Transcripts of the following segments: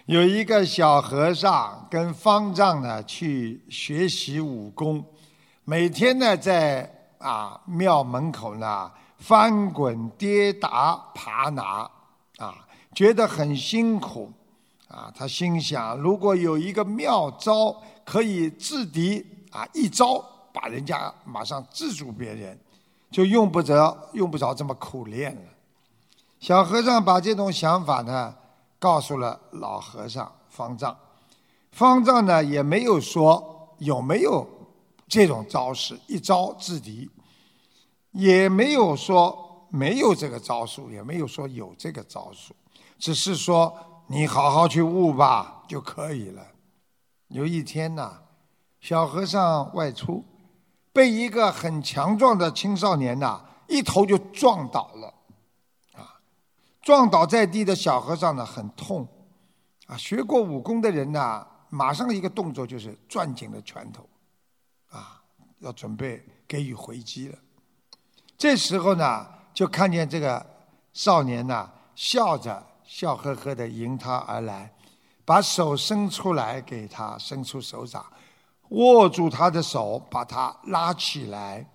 有一个小和尚跟方丈呢去学习武功，每天呢在庙门口呢翻滚跌打爬拿觉得很辛苦他心想，如果有一个妙招可以制敌一招把人家马上制住别人，就用不着这么苦练了。小和尚把这种想法呢告诉了老和尚方丈，方丈呢也没有说有没有这种招式一招制敌，也没有说没有这个招数，也没有说有这个招数，只是说你好好去悟吧就可以了。有一天呢，小和尚外出，被一个很强壮的青少年一头就撞倒了。撞倒在地的小和尚呢很痛学过武功的人呢马上一个动作就是攥紧了拳头要准备给予回击了。这时候呢就看见这个少年呢笑呵呵地迎他而来，把手伸出来给他，伸出手掌握住他的手，把他拉起来，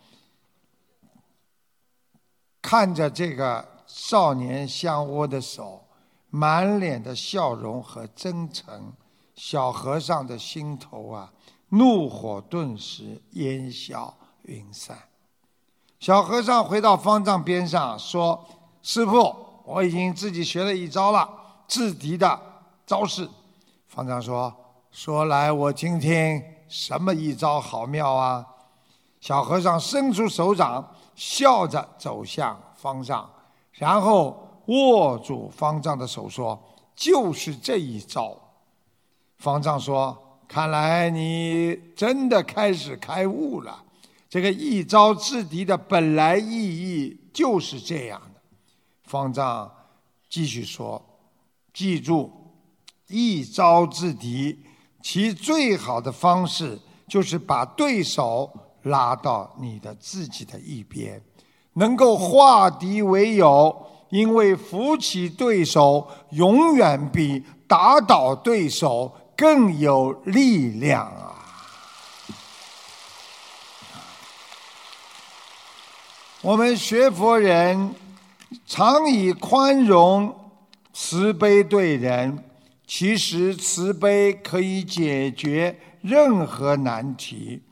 看着这个少年相握的手，满脸的笑容和真诚，小和尚的心头怒火顿时烟消云散。小和尚回到方丈边上说，师父，我已经自己学了一招了，制敌的招式。方丈说来我听听，什么一招好妙啊？小和尚伸出手掌，笑着走向方丈，然后握住方丈的手说，就是这一招。方丈说，看来你真的开始开悟了，这个一招制敌的本来意义就是这样的。方丈继续说，记住，一招制敌其最好的方式就是把对手拉到你的自己的一边，能够化敌为友，因为扶起对手永远比打倒对手更有力量我们学佛人常以宽容慈悲对人，其实慈悲可以解决任何难题。